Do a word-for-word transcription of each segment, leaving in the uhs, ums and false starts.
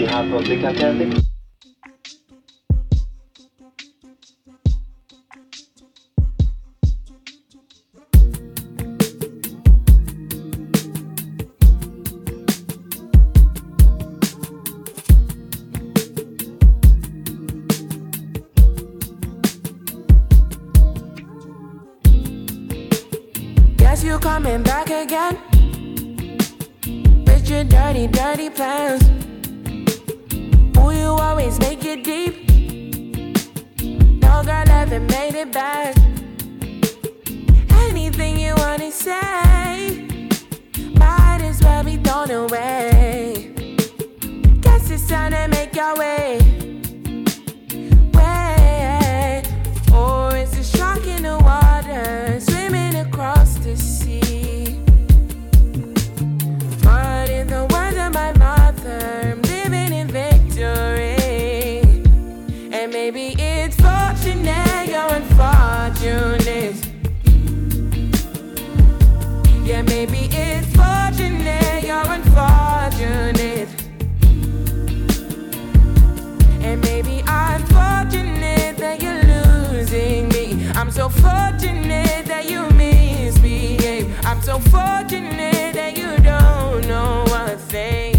behalf of the Catholic. Guess you coming back again with your dirty, dirty plans. Ooh, you always make it deep. No girl ever made it back. Anything you wanna say, might as well be thrown away. Guess it's time to make your way. Way. Or it's a shark in the water, swimming across the sea. But in the words of my mother, I'm living in victory. And maybe it's fortunate you're unfortunate. Yeah, maybe it's fortunate you're unfortunate. And maybe I'm fortunate that you're losing me. I'm so fortunate that you misbehave. I'm so fortunate that you don't know a thing.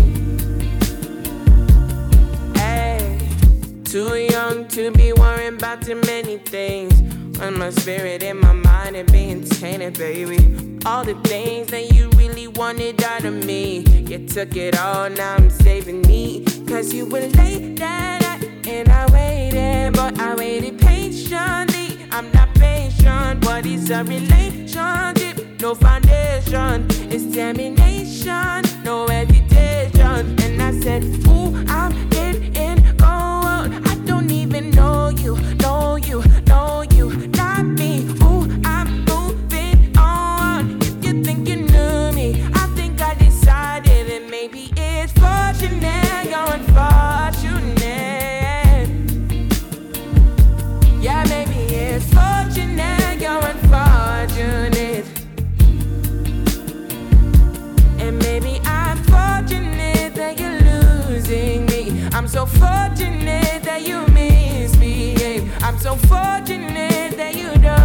Hey, too young to be worrying about too many things. When my spirit and my mind are being tainted, baby. All the things that you really wanted out of me, you took it all, now I'm saving me. Cause you were late that night and I waited, but I waited patiently. I'm not patient, what is a relationship? No foundation, it's termination, no hesitation. And I said, ooh, I'm getting cold. I don't even know you, know you, know you, not me. Ooh, I'm moving on. If you think you knew me, I think I decided that maybe it's fortunate you're unfortunate. Yeah, maybe it's fortunate you're unfortunate. And maybe I'm fortunate that you're losing me. I'm so fortunate that you misbehave. I'm so fortunate that you don't